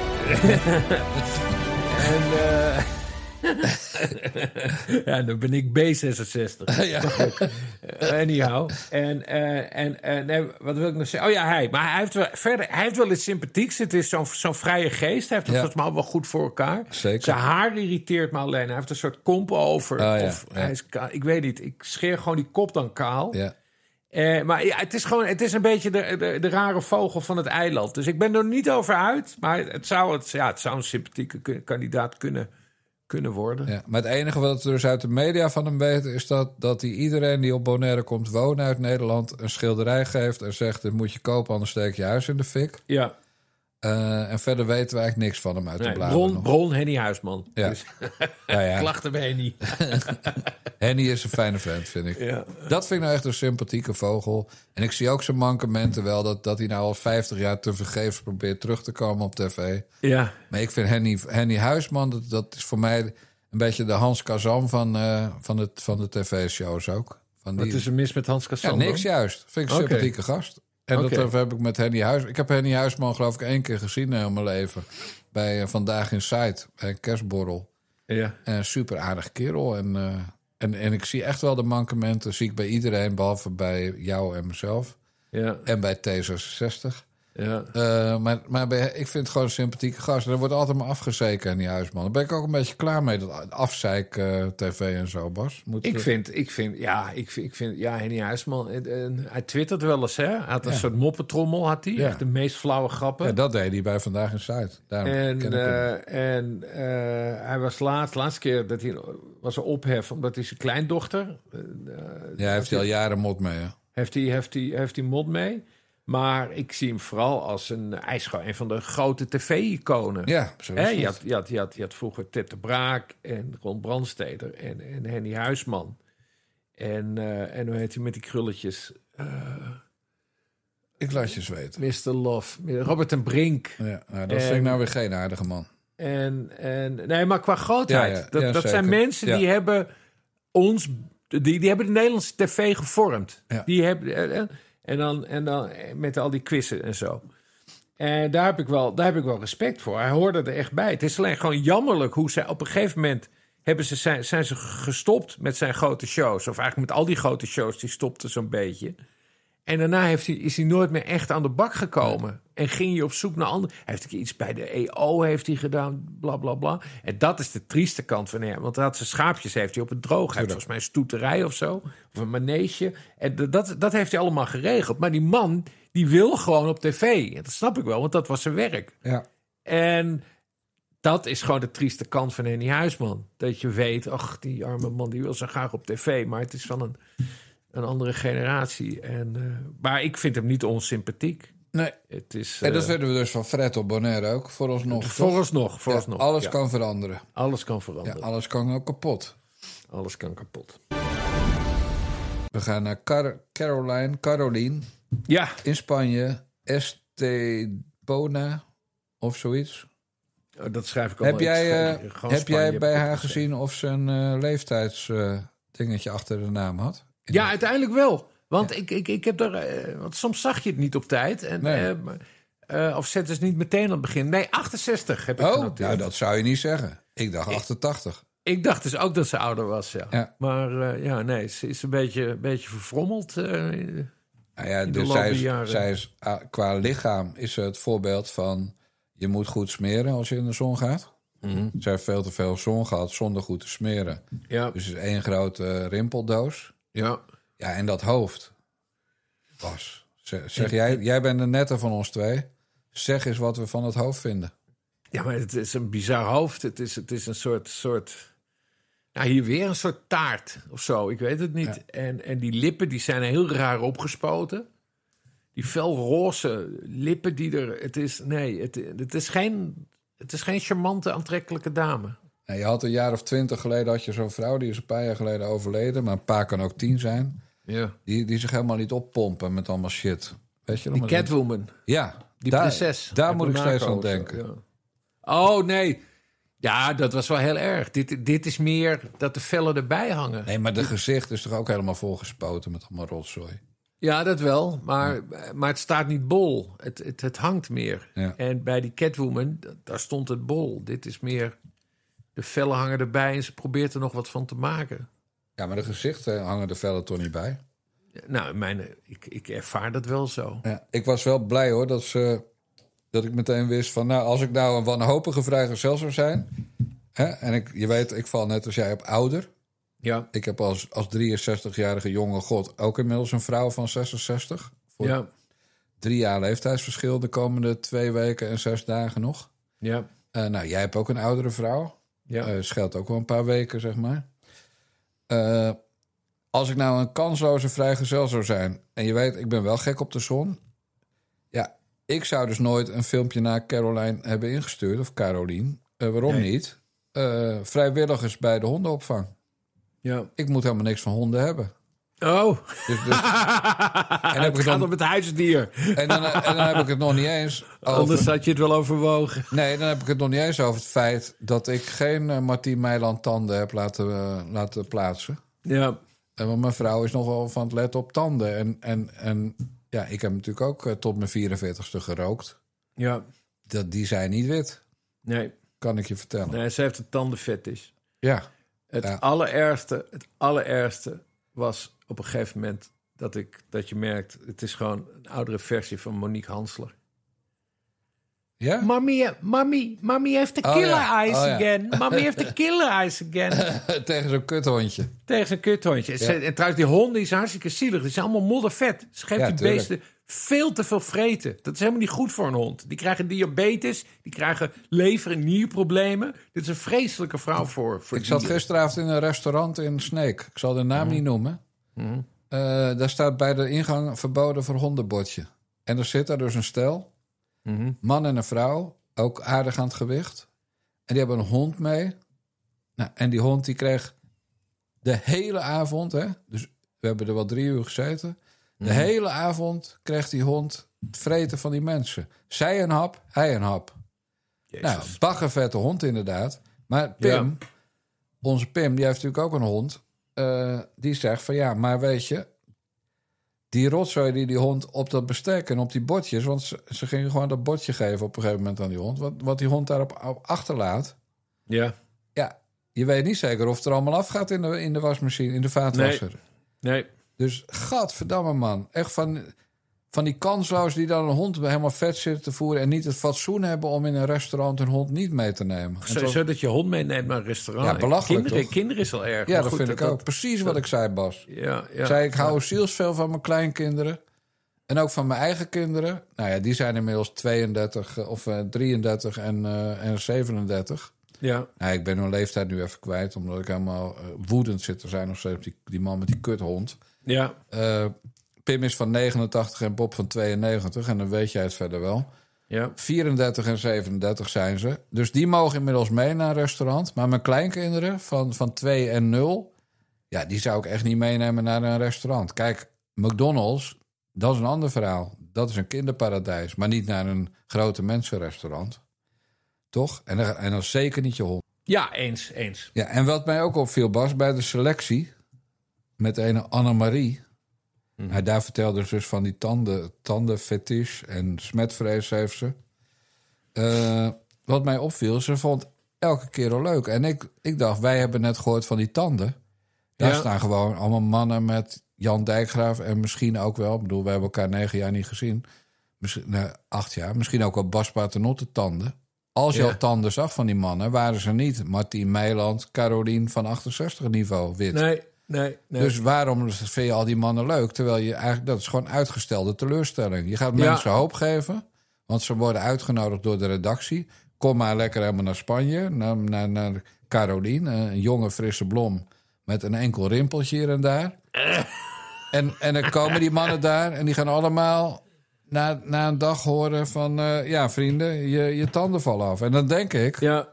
Ja, dan ben ik B66. Ja. Anyhow. Nee, wat wil ik nog zeggen? Oh ja, hij. Maar hij heeft wel iets sympathieks. Het is zo'n vrije geest. Hij heeft het volgens mij wel goed voor elkaar. Zeker. Zijn haar irriteert me alleen. Hij heeft een soort komp over. Hij is, ik weet niet. Ik scheer gewoon die kop dan kaal. Ja. Maar ja, het is een beetje de rare vogel van het eiland. Dus ik ben er niet over uit. Maar het zou een sympathieke kandidaat kunnen worden. Ja, maar het enige wat we dus uit de media van hem weten is dat hij iedereen die op Bonaire komt wonen uit Nederland een schilderij geeft en zegt: dit moet je kopen, anders steek je huis in de fik. Ja. En verder weten we eigenlijk niks van hem uit de bladen. Bron Henny Huisman. Ja. Dus, ja. Klachten bij Henny. Henny is een fijne vent, vind ik. Ja. Dat vind ik nou echt een sympathieke vogel. En ik zie ook zijn mankementen wel, dat hij nou al 50 jaar tevergeefs probeert terug te komen op tv. Ja. Maar ik vind Henny Huisman, dat is voor mij een beetje de Hans Kazan van de tv-shows ook. Wat is er mis met Hans Kazan? Ja, niks juist. Vind ik een sympathieke gast. En dat heb ik met Henny Huisman. Ik heb Henny Huisman geloof ik 1 keer gezien in mijn leven. Bij Vandaag in Sight, bij een kerstborrel. Ja. En een super aardig kerel. En ik zie echt wel de mankementen. Zie ik bij iedereen, behalve bij jou en mezelf. Ja. En bij T66. Ja. Maar ik vind het gewoon een sympathieke gast. En er wordt altijd maar afgezeken in die Huisman. Daar ben ik ook een beetje klaar mee, dat afzeik tv en zo, Bas. Ik vind, Henny Huisman, hij twittert wel eens, hè? Hij had een soort moppetrommel, had hij. Echt de meest flauwe grappen. Ja, dat deed hij bij Vandaag in Zuid. Hij was laatste keer dat hij was een ophef, omdat hij zijn kleindochter... heeft hij al jaren mot mee, hè? Heeft hij mot mee? Maar ik zie hem vooral als hij is gewoon een van de grote tv-iconen. Ja, zo is het. Je had vroeger Ted de Braak en Ron Brandsteder en Henny Huisman. En hoe heet hij met die krulletjes? Ik laat je eens weten. Mr. Love. Robert ten Brink. Ja, nou, dat vind ik nou weer geen aardige man. Nee, maar qua grootheid. Dat zijn mensen die hebben ons... Die hebben de Nederlandse tv gevormd. Ja. Die hebben... En dan met al die quizzen en zo. En daar heb ik wel respect voor. Hij hoorde er echt bij. Het is alleen gewoon jammerlijk hoe zij op een gegeven moment... zijn ze gestopt met zijn grote shows. Of eigenlijk met al die grote shows, die stopten zo'n beetje. En daarna is hij nooit meer echt aan de bak gekomen. En ging je op zoek naar andere... Hij heeft iets bij de EO heeft hij gedaan, bla bla bla. En dat is de trieste kant van hem. Want hij had zijn schaapjes heeft hij op het droog. Hij heeft volgens mij een stoeterij of zo. Of een manege. En dat heeft hij allemaal geregeld. Maar die man, die wil gewoon op tv. En dat snap ik wel, want dat was zijn werk. Ja. En dat is gewoon de trieste kant van Henny Huisman. Dat je weet, ach, die arme man, die wil zo graag op tv. Maar het is van een andere generatie. Maar ik vind hem niet onsympathiek. Nee. Het is, en dat vinden we dus van Fred op Bonaire ook, vooralsnog. Vooralsnog. Alles kan veranderen. Alles kan veranderen. Ja, alles kan ook kapot. Alles kan kapot. We gaan naar Caroline. Ja. In Spanje. Estepona of zoiets. Dat schrijf ik allemaal. Heb jij bij haar gezien of ze een leeftijdsdingetje achter de naam had? Ja, uiteindelijk wel. Want ik heb er... want soms zag je het niet op tijd. Of zetten ze niet meteen aan het begin. Nee, 68 heb ik genoteerd. Nou, dat zou je niet zeggen. Ik dacht 88. Ik dacht dus ook dat ze ouder was, ja. Maar nee, ze is een beetje verfrommeld Nou ja, in de dus loop der jaren. zij is qua lichaam is ze het voorbeeld van... je moet goed smeren als je in de zon gaat. Ze heeft veel te veel zon gehad zonder goed te smeren. Ja. Dus het is één grote rimpeldoos. Ja. Ja, en dat hoofd. Bas, zeg jij bent de nette van ons twee. Zeg eens wat we van het hoofd vinden. Ja, maar het is een bizar hoofd. Het is een soort... Nou, hier weer een soort taart of zo. Ik weet het niet. Ja. En die lippen die zijn heel raar opgespoten. Die felroze lippen die er... Het is geen charmante, aantrekkelijke dame. Ja, je had een jaar of 20 geleden had je zo'n vrouw... die is een paar jaar geleden overleden. Maar een paar kan ook 10 zijn. Ja. Die zich helemaal niet oppompen met allemaal shit. Weet je, die Catwoman. Ja. Die prinses. Daar moet ik steeds aan denken. Ja. Oh, nee. Ja, dat was wel heel erg. Dit is meer dat de vellen erbij hangen. Nee, maar de gezicht is toch ook helemaal volgespoten met allemaal rotzooi? Ja, dat wel. Maar het staat niet bol. Het hangt meer. Ja. En bij die Catwoman, daar stond het bol. Dit is meer... De vellen hangen erbij en ze probeert er nog wat van te maken. Ja, maar de gezichten hangen de vellen toch niet bij? Nou, ik ervaar dat wel zo. Ja, ik was wel blij hoor dat ik meteen wist van... nou, als ik nou een wanhopige vrijgezel zou zijn... Hè, en je weet, ik val net als jij op ouder. Ja. Ik heb als 63-jarige jonge god ook inmiddels een vrouw van 66. Voor 3 jaar leeftijdsverschil de komende 2 weken en 6 dagen nog. Ja. Nou, jij hebt ook een oudere vrouw. Ja. Scheelt ook wel een paar weken, zeg maar. Als ik nou een kansloze vrijgezel zou zijn... en je weet, ik ben wel gek op de zon... ja, ik zou dus nooit een filmpje naar Caroline hebben ingestuurd... of Caroline. Waarom niet? Vrijwilligers bij de hondenopvang. Ja. Ik moet helemaal niks van honden hebben. Oh. Dus, en het gaat om het huisdier. En dan heb ik het nog niet eens over... Anders had je het wel overwogen. Nee, dan heb ik het nog niet eens over het feit... dat ik geen Martien Meiland tanden heb laten plaatsen. Ja. Want mijn vrouw is nogal van het letten op tanden. En ja, ik heb natuurlijk ook tot mijn 44ste gerookt. Ja. Die zijn niet wit. Nee. Kan ik je vertellen. Nee, ze heeft een tandenfetish. Ja. Het allerergste was op een gegeven moment dat je merkt... het is gewoon een oudere versie van Monique Hansler. Ja? Mommy heeft de killer eyes again. Mommy heeft de killer eyes again. Tegen zo'n kuthondje. Tegen zo'n kuthondje. Ja. En trouwens, die honden is hartstikke zielig. Die zijn allemaal moddervet. Ze geeft die beesten veel te veel vreten. Dat is helemaal niet goed voor een hond. Die krijgen diabetes. Die krijgen lever- en nierproblemen. Dit is een vreselijke vrouw voor Ik zat gisteravond in een restaurant in Sneek. Ik zal de naam niet noemen. Daar staat bij de ingang verboden voor hondenbordje. En er zit daar dus een stel... Man en een vrouw, ook aardig aan het gewicht. En die hebben een hond mee. Nou, en die hond die kreeg de hele avond... Hè, dus we hebben er wel 3 uur gezeten... De hele avond kreeg die hond het vreten van die mensen. Zij een hap, hij een hap. Jezus. Nou, baggervette hond inderdaad. Maar Pim, onze Pim, die heeft natuurlijk ook een hond... die zegt van ja, maar weet je... Die rotzooi die hond op dat bestek en op die bordjes... want ze gingen gewoon dat bordje geven op een gegeven moment aan die hond... wat die hond daarop achterlaat... Ja, je weet niet zeker of het er allemaal afgaat in de wasmachine... in de vaatwasser. Nee. Dus gadverdamme man, echt van die kansloos die dan een hond helemaal vet zitten te voeren... en niet het fatsoen hebben om in een restaurant een hond niet mee te nemen. Zodat je hond meeneemt naar een restaurant. Ja, belachelijk Kinderen is wel erg. Ja, dat vind ik ook. Precies wat ik zei, Bas. Ja, Ik hou zielsveel van mijn kleinkinderen. En ook van mijn eigen kinderen. Nou ja, die zijn inmiddels 32 of 33 en 37. Ja. Nou, ik ben hun leeftijd nu even kwijt... omdat ik helemaal woedend zit te zijn... nog steeds die man met die kuthond. Ja. Pim is van 89 en Bob van 92. En dan weet jij het verder wel. Ja. 34 en 37 zijn ze. Dus die mogen inmiddels mee naar een restaurant. Maar mijn kleinkinderen van 2 en 0... ja, die zou ik echt niet meenemen naar een restaurant. Kijk, McDonald's, dat is een ander verhaal. Dat is een kinderparadijs. Maar niet naar een grote mensenrestaurant. Toch? En dan zeker niet je hond. Ja, eens. Ja, en wat mij ook opviel, Bas, bij de selectie... met een Annemarie... Daar vertelde ze dus van die tandenfetish en smetvrees heeft ze. Wat mij opviel, ze vond elke kerel leuk. En ik dacht, wij hebben net gehoord van die tanden. Daar staan gewoon allemaal mannen met Jan Dijkgraaf en misschien ook wel... Ik bedoel, we hebben elkaar 9 jaar niet gezien. 8 jaar. Misschien ook wel Bas Paternotte tanden. Als je al tanden zag van die mannen, waren ze niet Martien Meiland, Carolien van 68 niveau wit. Nee. Dus waarom vind je al die mannen leuk? Terwijl je eigenlijk, dat is gewoon uitgestelde teleurstelling. Je gaat mensen hoop geven, want ze worden uitgenodigd door de redactie. Kom maar lekker helemaal naar Spanje, naar Carolien, een jonge frisse blom met een enkel rimpeltje hier en daar. En dan komen die mannen daar en die gaan allemaal na een dag horen van... vrienden, je tanden vallen af. En dan denk ik... Ja.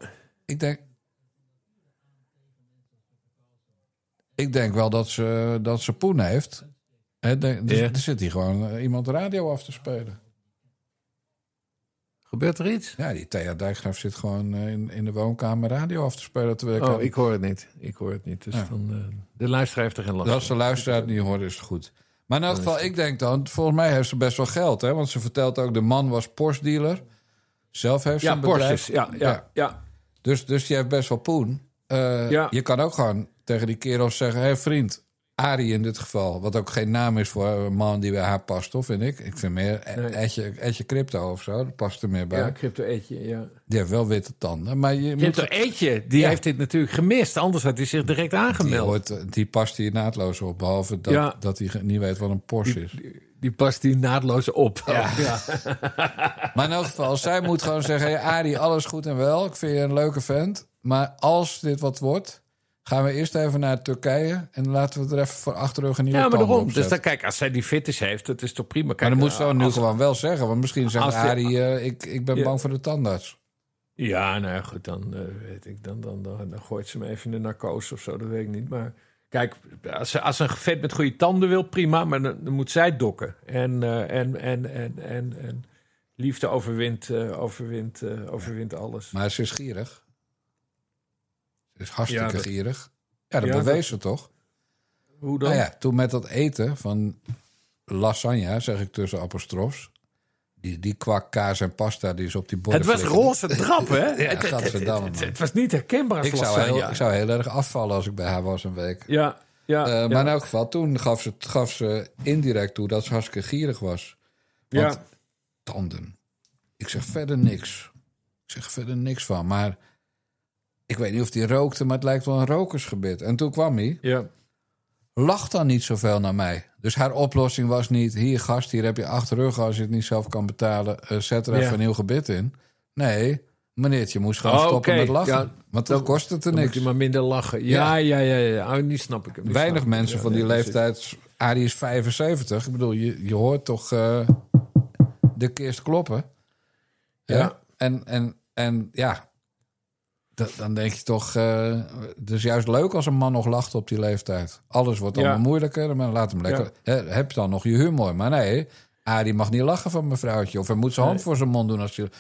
Ik denk wel dat ze poen heeft. Er zit hier gewoon iemand radio af te spelen. Gebeurt er iets? Ja, die Thea Dijkgraaf zit gewoon in de woonkamer radio af te spelen. Ik hoor het niet. Dus de luisteraar heeft er geen last van. Als de luisteraar het niet hoort, is het goed. Maar in elk geval, ik denk dan... Volgens mij heeft ze best wel geld, hè? Want ze vertelt ook, de man was Porsche dealer. Zelf heeft ze een bedrijf. Ja. Dus die heeft best wel poen. Je kan ook gewoon tegen die kerels zeggen... Hé vriend, Arie in dit geval... wat ook geen naam is voor een man die bij haar past, toch, vind ik. Ik vind meer Etje Crypto of zo. Dat past er meer bij. Ja, Crypto Etje, ja. Die heeft wel witte tanden. Maar Crypto Etje, die heeft dit natuurlijk gemist. Anders had hij zich direct aangemeld. Die past hier naadloos op. Behalve dat hij niet weet wat een Porsche is. Die past hier naadloos op. Ja. Maar in elk geval, zij moet gewoon zeggen... Hey, Arie, alles goed en wel. Ik vind je een leuke vent. Maar als dit wat wordt... gaan we eerst even naar Turkije... en laten we er even voor achterrug een nieuwe tanden opzetten. Dus dan, kijk, als zij die fitness heeft, dat is toch prima. Kijk, maar dan moet ze nu gewoon wel zeggen. Want misschien zegt Arie, ik ben bang voor de tandarts. Ja, nou ja, goed, dan weet ik. Dan gooit ze me even in de narcose of zo, dat weet ik niet. Maar kijk, als een vet met goede tanden wil, prima. Maar dan moet zij dokken. En liefde overwint alles. Maar ze is gierig. Ze is hartstikke gierig. Ja, dat bewees ze toch? Hoe dan? Nou ja, toen met dat eten van lasagne, zeg ik tussen apostrofs... Die kwak, kaas en pasta die is op die borden. Het was roze drap, hè? Het was niet herkenbaar als lasagne. Ik zou heel erg afvallen als ik bij haar was een week. Maar in elk geval, toen gaf ze indirect toe dat ze hartstikke gierig was. Want tanden. Ik zeg verder niks van. Maar ik weet niet of hij rookte, maar het lijkt wel een rokersgebit. En toen kwam hij. Ja. Lach dan niet zoveel naar mij. Dus haar oplossing was niet... hier gast, hier heb je 8 ruggen als je het niet zelf kan betalen. Zet er even een nieuw gebit in. Nee, meneertje moest gewoon stoppen met lachen. Ja, want dan kost het er niks. Moet je maar minder lachen. Ja. Nu snap ik het. Weinig mensen van die leeftijd... Arie is 75. Ik bedoel, je hoort toch de kist kloppen. Ja. En ja... Dan denk je toch... het is juist leuk als een man nog lacht op die leeftijd. Alles wordt allemaal moeilijker. Maar laat hem lekker... Heb je dan nog je humor? Maar nee, Arie mag niet lachen van mevrouwtje. Of hij moet zijn hand voor zijn mond doen als hij...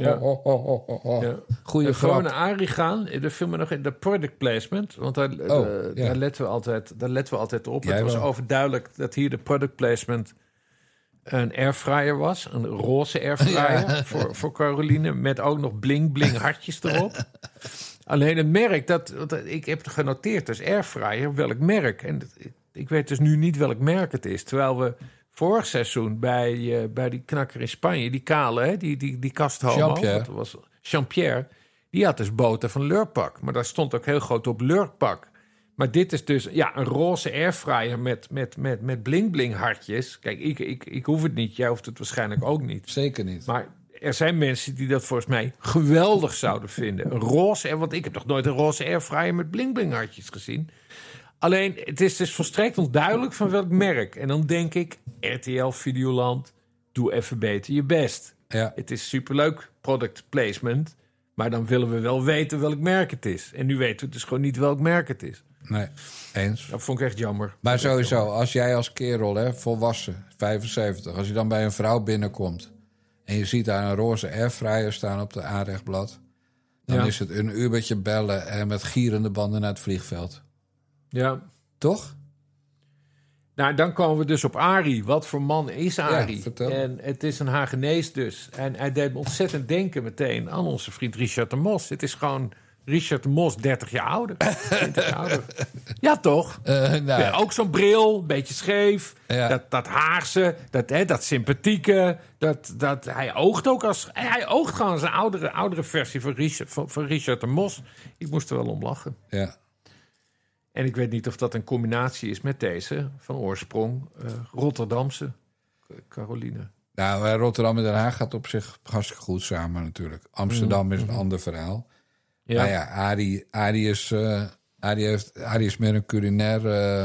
Goeie grap. Gewoon naar Arie gaan. De film nog in de product placement. Want daar letten we altijd op. Het was overduidelijk dat hier de product placement... een airfryer was. Een roze airfryer voor Caroline. Met ook nog bling-bling hartjes erop. Alleen het merk, ik heb het genoteerd. Dus airfryer, welk merk? En ik weet dus nu niet welk merk het is. Terwijl we vorig seizoen bij die knakker in Spanje... die kale, hè, die kasthomo. Jean-Pierre. Die had dus boter van Lurpak. Maar daar stond ook heel groot op Lurpak. Maar dit is dus een roze airfryer met bling-bling hartjes. Kijk, ik hoef het niet. Jij hoeft het waarschijnlijk ook niet. Zeker niet. Maar er zijn mensen die dat volgens mij geweldig zouden vinden. Een roze, want ik heb nog nooit een roze airfryer met bling-bling hartjes gezien. Alleen, het is dus volstrekt onduidelijk van welk merk. En dan denk ik, RTL Videoland, doe even beter je best. Ja. Het is superleuk product placement. Maar dan willen we wel weten welk merk het is. En nu weten we dus gewoon niet welk merk het is. Nee, eens. Dat vond ik echt jammer. Maar sowieso, als jij als kerel, volwassen, 75... als je dan bij een vrouw binnenkomt... en je ziet daar een roze airfryer staan op de aanrechtblad... dan is het een uurtje bellen... en met gierende banden naar het vliegveld. Ja. Toch? Nou, dan komen we dus op Arie. Wat voor man is Arie? Ja, vertel. En het is een Hagenees dus. En hij deed me ontzettend denken meteen aan onze vriend Richard de Mos. Het is gewoon Richard de Mos 30 jaar ouder. 20 jaar ouder. Ja, toch? Nou, Ja, ook zo'n bril, een beetje scheef. Ja. Dat Haagse, dat sympathieke. Hij oogt ook hij oogt gewoon als een oudere versie van Richard de Mos. Ik moest er wel om lachen. ja. En ik weet niet of dat een combinatie is met deze van oorsprong Rotterdamse Caroline. Nou, Rotterdam en Den Haag gaat op zich hartstikke goed samen natuurlijk. Amsterdam is een ander verhaal. Ja. Nou ja, Arie is meer een culinair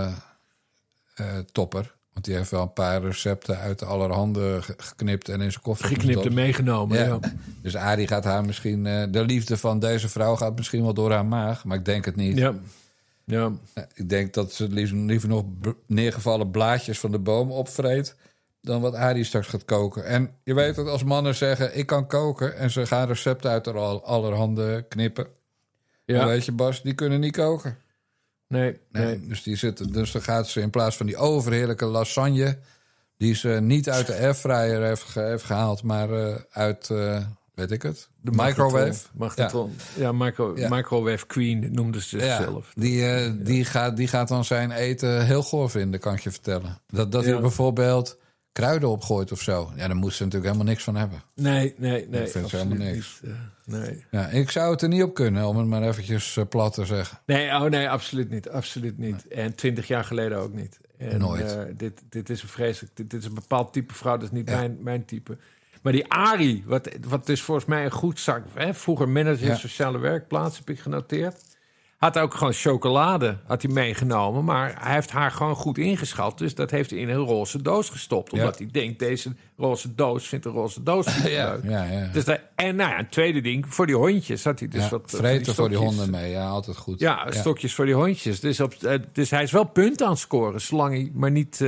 topper. Want die heeft wel een paar recepten uit de allerhande geknipt en in zijn koffer Geknipt en gestopt. meegenomen, ja. Dus Arie gaat haar misschien... de liefde van deze vrouw gaat misschien wel door haar maag. Maar ik denk het niet. Ja. Ja. Ik denk dat ze liever nog neergevallen blaadjes van de boom opvreet... dan wat Arie straks gaat koken. En je weet dat als mannen zeggen, ik kan koken... en ze gaan recepten uit de allerhande knippen... Ja. Dan weet je, Bas, die kunnen niet koken. Nee. Dus dan gaat ze in plaats van die overheerlijke lasagne... die ze niet uit de airfryer heeft gehaald... maar uit, weet ik het, de microwave. Magnetron. Ja, microwave queen noemden ze zichzelf. Die gaat dan zijn eten heel goor vinden, kan ik je vertellen. Dat hij er bijvoorbeeld kruiden opgooit of zo. Ja, daar moet ze natuurlijk helemaal niks van hebben. Nee. Ik vind ze helemaal niks. Niet, nee. Ja, ik zou het er niet op kunnen, om het maar eventjes plat te zeggen. Nee, absoluut niet. Absoluut niet. Nee. En 20 jaar geleden ook niet. En, Nooit. Dit is een vreselijk... Dit is een bepaald type vrouw, dat is niet mijn type. Maar die Arie, wat dus volgens mij een goed zak... vroeger manager sociale werkplaats, heb ik genoteerd... had ook gewoon chocolade had hij meegenomen... maar hij heeft haar gewoon goed ingeschat... dus dat heeft hij in een roze doos gestopt... omdat hij denkt, deze roze doos vindt een roze doos goed uit. Ja. Dus een tweede ding, voor die hondjes had hij dus wat... vreten voor die honden mee, ja, altijd goed. Ja, stokjes voor die hondjes. Dus hij is wel punten aan het scoren... zolang hij maar niet,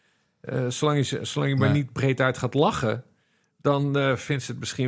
maar niet breed uit gaat lachen... dan vindt ze het misschien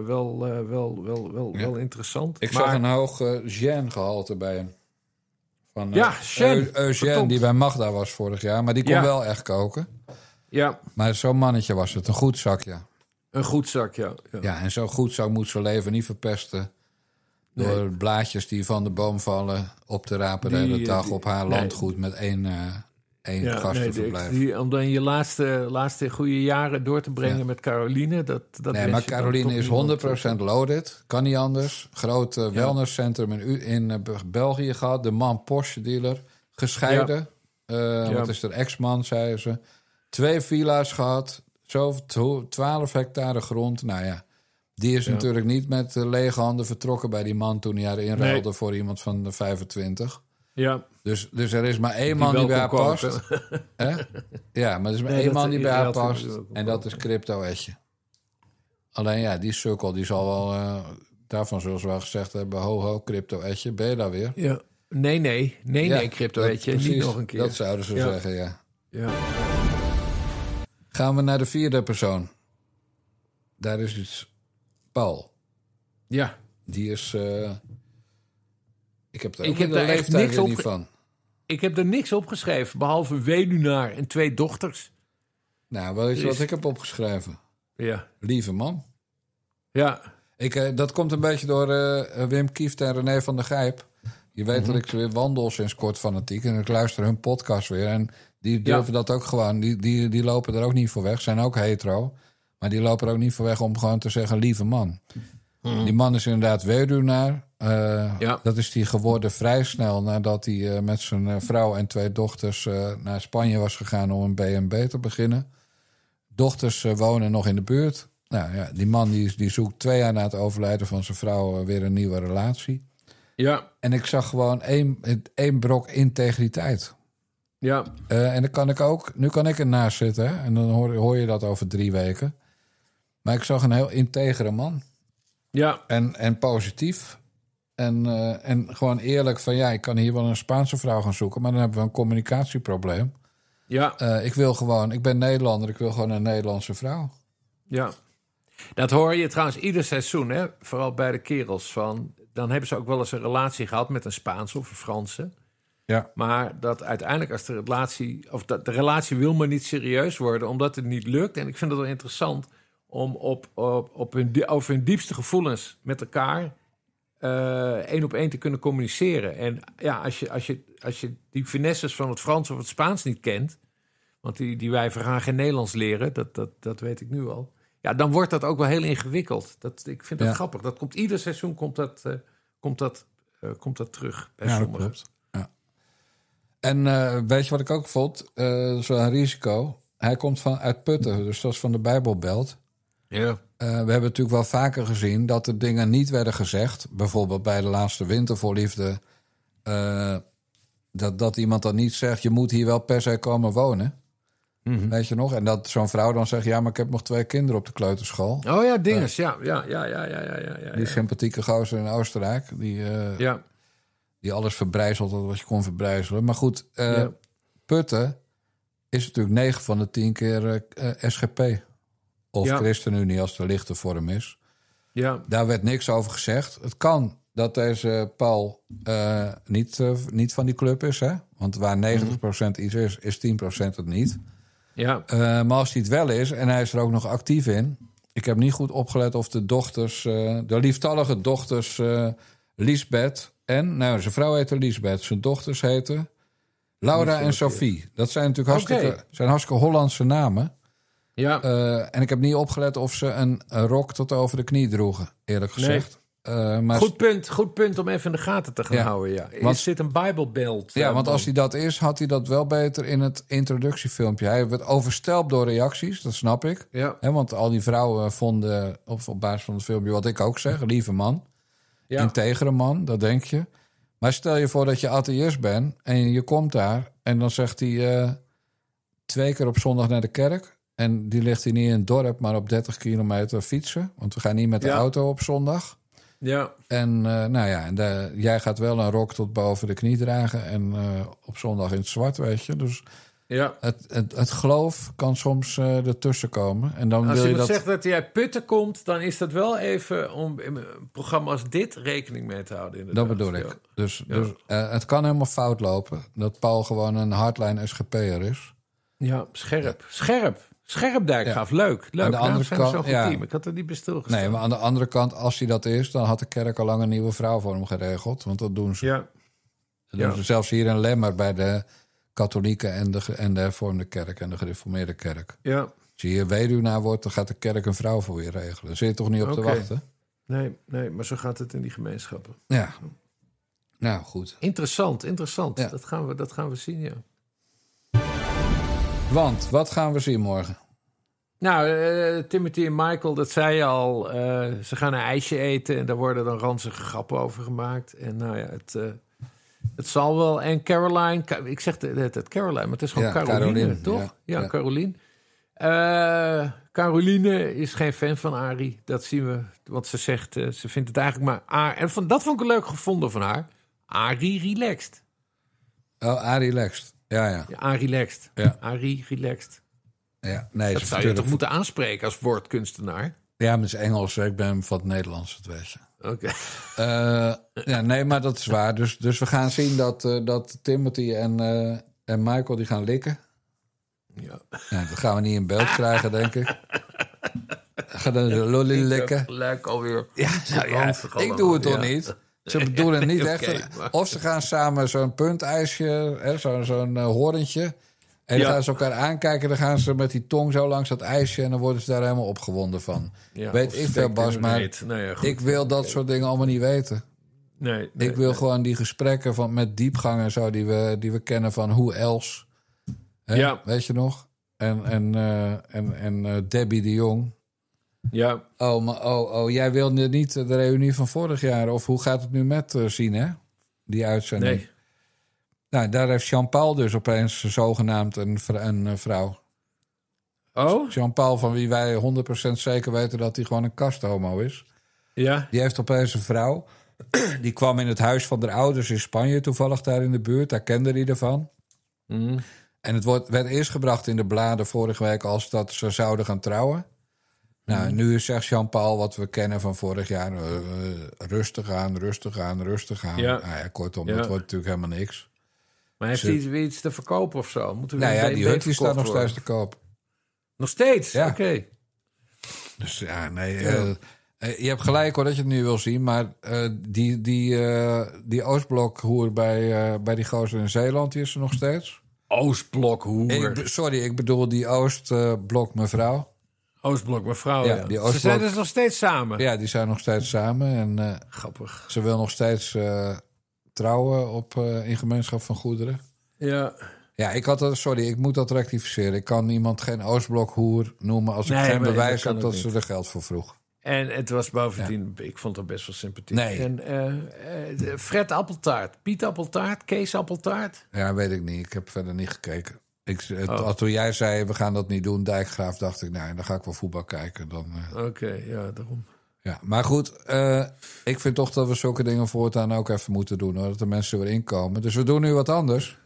wel interessant. Ik zag een hoog Jeanne-gehalte bij hem. Van, Jeanne. Eugène, die bij Magda was vorig jaar. Maar die kon wel echt koken. Ja. Maar zo'n mannetje was het. Een goed zak, ja. Een goed zak, ja. Ja, en zo'n goed zak moet zijn leven niet verpesten... door blaadjes die van de boom vallen... op te rapen de hele dag op haar landgoed... met één gastenverblijf. Om dan je laatste goede jaren door te brengen met Caroline. Nee, maar Caroline is 100% loaded. Kan niet anders. Groot wellnesscentrum in België gehad. De man Porsche dealer. Gescheiden. Wat is er? Ex-man, zei ze. 2 villa's gehad. 12 hectare grond. Nou ja. Die is natuurlijk niet met lege handen vertrokken bij die man... toen hij haar inruilde voor iemand van de 25. Ja. Dus er is maar één man die bij haar past. Ja, maar er is maar één man die bij haar past. En dat is Crypto-etje. Alleen die sukkel, die zal wel... daarvan zullen ze wel gezegd hebben... ho, Crypto-etje, ben je daar weer? Ja. Nee, Crypto-etje. Niet nog een keer. Dat zouden ze zeggen, ja. Gaan we naar de 4e persoon. Daar is iets... Paul. Ja. Die is... Ik heb daar echt niks niet van. Ik heb er niks opgeschreven, behalve weduwnaar en 2 dochters. Nou, weet je wat ik heb opgeschreven? Ja. Lieve man. Ja. Dat komt een beetje door Wim Kieft en René van der Gijp. Je weet dat ik weer wandel sinds kort fanatiek. En ik luister hun podcast weer. En die durven dat ook gewoon. Die lopen er ook niet voor weg. Zijn ook hetero. Maar die lopen er ook niet voor weg om gewoon te zeggen lieve man. Die man is inderdaad weduwnaar. Dat is die geworden vrij snel nadat hij met zijn vrouw en 2 dochters naar Spanje was gegaan om een B&B te beginnen. Dochters wonen nog in de buurt. Nou ja, die man die zoekt 2 jaar na het overlijden van zijn vrouw weer een nieuwe relatie. Ja. En ik zag gewoon één brok integriteit. Ja. En dan kan ik ook, nu kan ik ernaast zitten hè, en dan hoor je dat over 3 weken. Maar ik zag een heel integere man. Ja. En positief. En gewoon eerlijk van ik kan hier wel een Spaanse vrouw gaan zoeken, maar dan hebben we een communicatieprobleem. Ja. Ik ben Nederlander, ik wil gewoon een Nederlandse vrouw. Ja. Dat hoor je trouwens ieder seizoen, hè? Vooral bij de kerels. Dan hebben ze ook wel eens een relatie gehad met een Spaanse of een Franse. Ja. Maar dat uiteindelijk als de relatie wil maar niet serieus worden, omdat het niet lukt. En ik vind het wel interessant om over hun diepste gevoelens met elkaar één op één te kunnen communiceren. En ja, als je die finesses van het Frans of het Spaans niet kent, want die wijven gaan geen Nederlands leren, dat weet ik nu al. Ja, dan wordt dat ook wel heel ingewikkeld. Ik vind dat grappig. Dat komt ieder seizoen komt dat terug bij sommigen. Dat klopt. Ja. En weet je wat ik ook vond? Zo'n risico. Hij komt uit Putten, dus dat is van de Bijbelbelt. Ja. We hebben natuurlijk wel vaker gezien dat er dingen niet werden gezegd. Bijvoorbeeld bij de laatste Winter voor Liefde. Dat iemand dan niet zegt, je moet hier wel per se komen wonen. Mm-hmm. Weet je nog? En dat zo'n vrouw dan zegt, ja, maar ik heb nog 2 kinderen op de kleuterschool. Oh ja, dinges, ja. Die sympathieke gozer in Oostenrijk. Die alles verbrijzelt wat je kon verbrijzelen. Maar goed, Putten is natuurlijk 9 van de 10 keer SGP. Of ChristenUnie als de lichte vorm is. Ja. Daar werd niks over gezegd. Het kan dat deze Paul niet van die club is. Hè? Want waar 90% iets is 10% het niet. Ja. Maar als hij het wel is en hij is er ook nog actief in. Ik heb niet goed opgelet of de dochters, de lieftallige dochters Liesbeth en, nou, zijn vrouw heette Liesbeth. Zijn dochters heten Laura en Sophie. Dat zijn natuurlijk hartstikke Hollandse namen. Ja. En ik heb niet opgelet of ze een rok tot over de knie droegen, eerlijk gezegd. Maar goed punt om even in de gaten te gaan houden. Ja. Er zit een Bijbelbeeld. Ja, want als hij dat is, had hij dat wel beter in het introductiefilmpje. Hij werd overstelpt door reacties, dat snap ik. Ja. Want al die vrouwen vonden, op basis van het filmpje, wat ik ook zeg, lieve man. Ja. Integere man, dat denk je. Maar stel je voor dat je atheïst bent en je komt daar en dan zegt hij 2 keer op zondag naar de kerk. En die ligt hier niet in het dorp, maar op 30 kilometer fietsen. Want we gaan niet met de auto op zondag. Ja. En jij gaat wel een rok tot boven de knie dragen. En op zondag in het zwart, weet je. Dus het geloof kan soms ertussen komen. En dan als wil je zegt dat hij uit Putten komt, dan is dat wel even om in een programma als dit rekening mee te houden. Inderdaad. Dat bedoel ik. Dus het kan helemaal fout lopen. Dat Paul gewoon een hardline SGP'er is. Ja, Scherp Dijkgraaf, leuk. Aan de andere kant, team. Ik had er niet bij stilgestaan. Nee, maar aan de andere kant, als hij dat is, dan had de kerk al lang een nieuwe vrouw voor hem geregeld. Want dat doen ze. Ja. Dat doen ze zelfs hier in Lemmer bij de katholieke en de hervormde kerk en de gereformeerde kerk. Ja. Als je hier weduwnaar wordt, dan gaat de kerk een vrouw voor je regelen. Daar zit je toch niet op te wachten? Nee, maar zo gaat het in die gemeenschappen. Ja. Nou, goed. Interessant. Ja. Dat gaan we zien, ja. Want, wat gaan we zien morgen? Nou, Timothy en Michael, dat zei je al. Ze gaan een ijsje eten en daar worden dan ranzige grappen over gemaakt. En nou ja, het zal wel. En Caroline, ik zeg het Caroline, maar het is gewoon Caroline, toch? Ja, Caroline. Caroline is geen fan van Arie, dat zien we. Want ze zegt, ze vindt het eigenlijk maar... En dat vond ik leuk gevonden van haar. Arie relaxed. Oh, Arie relaxed. Ja, Arie relaxed. Ja. Arie relaxed. Ja, nee, dat zou je toch moeten aanspreken als woordkunstenaar? Ja, maar het is Engels. Ik ben van het Nederlands, dat weet je. Oké. Nee, maar dat is waar. Dus we gaan zien dat Timothy en Michael die gaan likken. Ja. Dat gaan we niet in beeld krijgen, denk ik. Gaan dan de lolly likken. Gelijk alweer. Ja, ik doe het toch niet? Ze bedoelen niet echt. Maar... Of ze gaan samen zo'n puntijsje, zo'n horentje. En dan gaan ze elkaar aankijken. Dan gaan ze met die tong zo langs dat ijsje. En dan worden ze daar helemaal opgewonden van. Ja, weet ik veel, Bas. Maar ik wil dat soort dingen allemaal niet weten. Nee, ik wil gewoon die gesprekken met diepgang en zo... die we kennen van Hoe else. Ja. Weet je nog? En Debbie de Jong. Ja. Oh, jij wilde niet de reunie van vorig jaar... of hoe gaat het nu met zien, hè? Die uitzending. Nee. Nou, daar heeft Jean-Paul dus opeens zogenaamd een vrouw. Oh? Jean-Paul, van wie wij 100% zeker weten... dat hij gewoon een kasthomo is. Ja. Die heeft opeens een vrouw. Die kwam in het huis van de ouders in Spanje... toevallig daar in de buurt. Daar kende hij ervan. Mm. En het werd eerst gebracht in de bladen vorige week... als dat ze zouden gaan trouwen. Nou, nu zegt Jean-Paul wat we kennen van vorig jaar... rustig aan. Ja. Nou ja, kortom, dat wordt natuurlijk helemaal niks. Maar heeft hij iets te verkopen of zo? Die hut die staat nog steeds te koop. Nog steeds? Ja. Oké. Dus ja, nee... Je hebt gelijk hoor dat je het nu wil zien, maar die Oostblokhoer bij die gozer in Zeeland, die is er nog steeds. Oostblokhoer. Ik bedoel die Oostblok mevrouw. Oostblok mevrouw, ja. Die Oostblok, ze zijn dus nog steeds samen. Ja, die zijn nog steeds samen. En, grappig. Ze wil nog steeds trouwen in gemeenschap van goederen. Ja. Ja, ik moet dat rectificeren. Ik kan iemand geen Oostblokhoer noemen als ik geen bewijs heb dat ze er geld voor vroeg. En het was bovendien, ik vond het best wel sympathiek. Nee. En Fred Appeltaart, Piet Appeltaart, Kees Appeltaart. Ja, weet ik niet. Ik heb verder niet gekeken. Toen jij zei, we gaan dat niet doen, Dijkgraaf, dacht ik, dan ga ik wel voetbal kijken. Oké, ja, daarom. Ja, maar goed, ik vind toch dat we zulke dingen voortaan ook even moeten doen, hoor, dat de mensen weer inkomen. Dus we doen nu wat anders.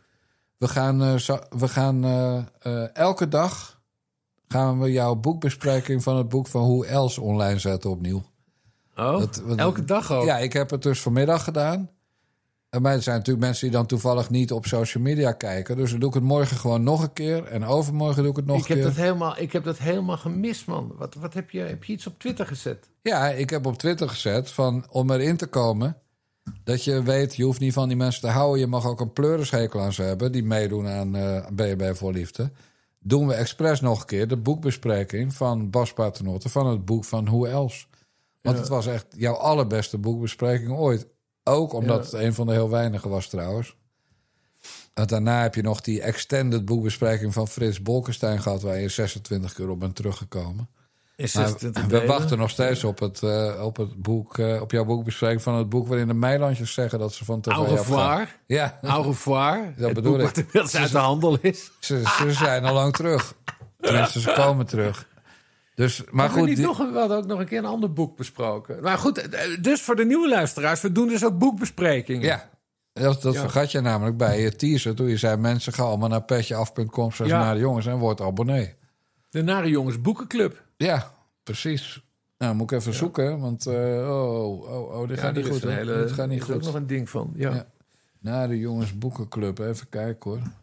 We gaan elke dag gaan we jouw boekbespreking van het boek van Hoe Els online zetten opnieuw. Oh, elke dag ook? Ja, ik heb het dus vanmiddag gedaan. Maar er zijn natuurlijk mensen die dan toevallig niet op social media kijken. Dus dan doe ik het morgen gewoon nog een keer. En overmorgen doe ik het nog een keer. Ik heb dat helemaal gemist, man. Wat heb je iets op Twitter gezet? Ja, ik heb op Twitter gezet om erin te komen. Dat je weet, je hoeft niet van die mensen te houden. Je mag ook een pleurishekel aan ze hebben die meedoen aan BNB voor Liefde. Doen we expres nog een keer de boekbespreking van Bas Paternotte van het boek van Hoe Els. Want het was echt jouw allerbeste boekbespreking ooit. Ook omdat het een van de heel weinigen was trouwens. En daarna heb je nog die extended boekbespreking van Frits Bolkestein gehad, waar je 26 keer op bent teruggekomen. We wachten nog steeds op het boek, op jouw boekbespreking van het boek waarin de Meilandjes zeggen dat ze van tv afgaan. Ja. Au revoir. Dat bedoel ik. Wat inmiddels uit de handel is. Ze zijn al lang terug. Tenminste, ze komen terug. Dus, maar goed, we hadden ook nog een keer een ander boek besproken. Maar goed, dus voor de nieuwe luisteraars, we doen dus ook boekbesprekingen. Ja, dat vergat je namelijk bij je teaser. Toen je zei, mensen gaan allemaal naar petjeaf.com Nare Jongens en word abonnee. De Nare Jongens Boekenclub. Ja, precies. Nou, moet ik even zoeken, want dit gaat niet goed. Dit gaat niet goed. Er is ook nog een ding van. Ja. Nare Jongens Boekenclub, even kijken hoor.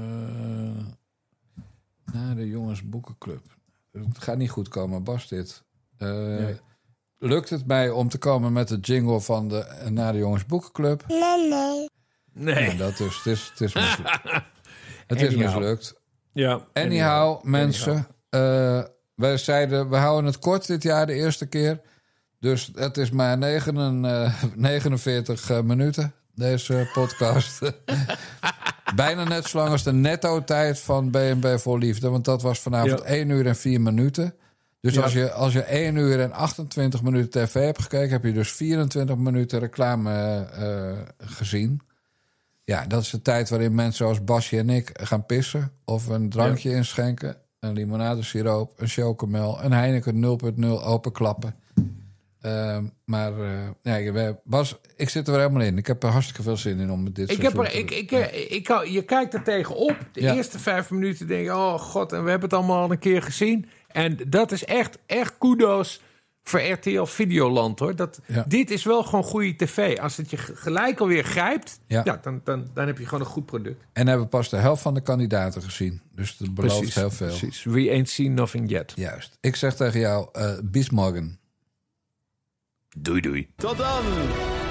Nare Jongens Boekenclub. Het gaat niet goed komen, Bas, dit. Nee. Lukt het mij om te komen met de jingle van de Nare Jongens Boekenclub? Nee. Ja, dat dus. Het is mislukt. Het is mislukt. Ja. Anyhow, mensen. Wij zeiden, we houden het kort dit jaar de eerste keer. Dus het is maar 49 minuten, deze podcast. Bijna net zo lang als de netto-tijd van BNB voor Liefde. Want dat was vanavond 1 uur en 4 minuten. Dus als je 1 uur en 28 minuten tv hebt gekeken, heb je dus 24 minuten reclame gezien. Ja, dat is de tijd waarin mensen zoals Basje en ik gaan pissen. Of een drankje inschenken. Een limonadesiroop, een chocomel, een Heineken 0.0 openklappen. Bas, ik zit er weer helemaal in. Ik heb er hartstikke veel zin in om dit je kijkt er tegenop. De eerste 5 minuten denk je, oh god, en we hebben het allemaal al een keer gezien. En dat is echt kudos voor RTL Videoland, hoor. Dit is wel gewoon goede tv. Als het je gelijk alweer grijpt, dan heb je gewoon een goed product. En hebben we pas de helft van de kandidaten gezien. Dus dat belooft heel veel. Precies. We ain't seen nothing yet. Juist. Ik zeg tegen jou, bis morgen. Doei. Tot dan!